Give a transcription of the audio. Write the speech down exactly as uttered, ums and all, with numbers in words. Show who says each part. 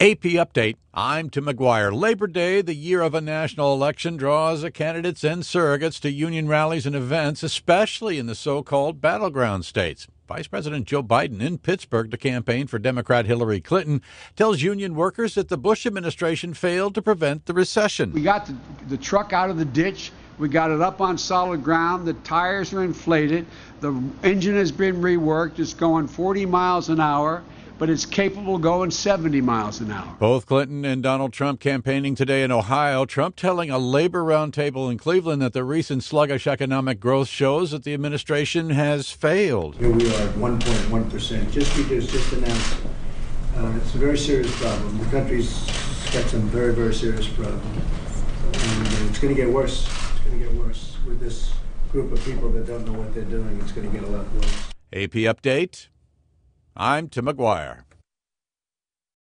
Speaker 1: A P Update. I'm Tim McGuire. Labor Day, the year of a national election, draws candidates and surrogates to union rallies and events, especially in the so-called battleground states. Vice President Joe Biden in Pittsburgh to campaign for Democrat Hillary Clinton tells union workers that the Bush administration failed to prevent the recession.
Speaker 2: We got the, the truck out of the ditch. We got it up on solid ground. The tires are inflated. The engine has been reworked. It's going forty miles an hour. But it's capable of going seventy miles an hour.
Speaker 1: Both Clinton and Donald Trump campaigning today in Ohio. Trump telling a labor roundtable in Cleveland that the recent sluggish economic growth shows that the administration has failed.
Speaker 3: Here we are at one point one percent, just because just announced. Uh, it's a very serious problem. The country's got some very, very serious problems. And uh, it's going to get worse. It's going to get worse with this group of people that don't know what they're doing. It's going to get a lot worse.
Speaker 1: A P Update. I'm Tim McGuire.